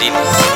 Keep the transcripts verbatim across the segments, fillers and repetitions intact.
شدیم.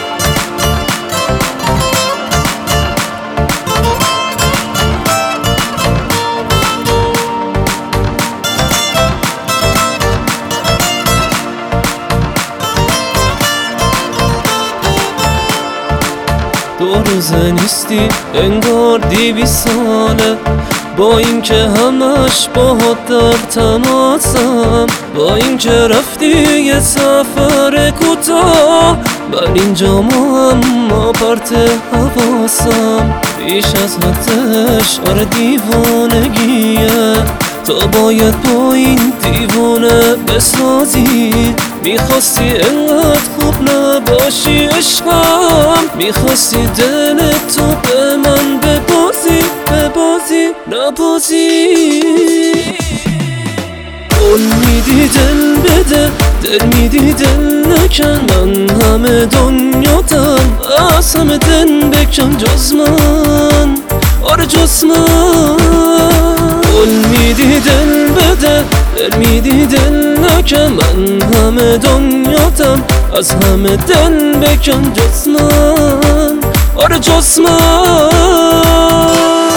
دو روزه نیستی انگار دیویس ساله، با اینکه همش باهات در تماسم، با اینکه رفتی یه سفر کوتاه بر اینجا ما اما پرت حواسم. بیش از حدش آره دیوانگیه، تو باید با این دیوانه بسازی. میخواستی انقدر خوب نباشی عشقم، میخواستی دل تو به من ببازی ببازی نبازی. قول میدی دل بده، دل میدی دل نکن، من همه دنیاتم از همه دل بکن جز من، آره جز من. قول میدی دل بده، دل میدی دل نکن، من همه دنیاتم از همه دل بکن جز من، آره جز من.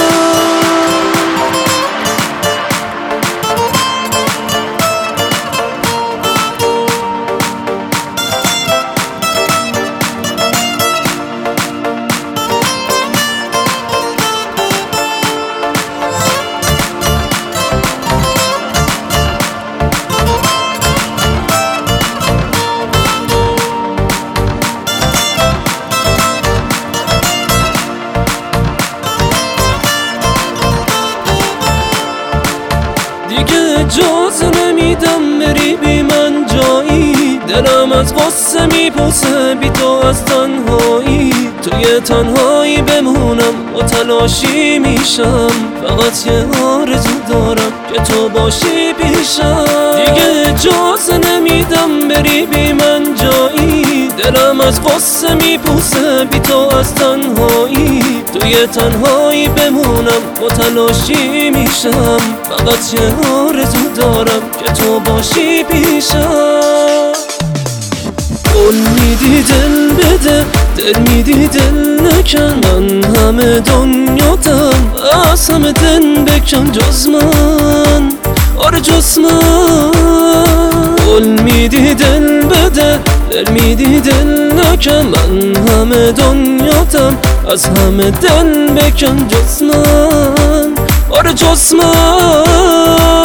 دیگه اجازه نمیدم بری بی من جایی، دلم از غصه میپوسه بی تو از تنهایی. توی تنهایی بمونم و تلاشی میشم، فقط یه آرزو دارم که تو باشی پیشم. دیگه اجازه نمیدم بری بی من جایی، دلم از غصه میپوسه بی تو از تنهایی. توی تنهایی بمونم و تلاشی میشم، فقط یه آرزو دارم که تو باشی پیشم. قول میدی دل بده، دل میدی دل نکن، من همه دنیاتم از همه دل بکن جز من، آره جز من. قول میدی دل بده، دل میدی دل نکن، من همه دنیاتم از همه دل بکن جز من، آره جز من.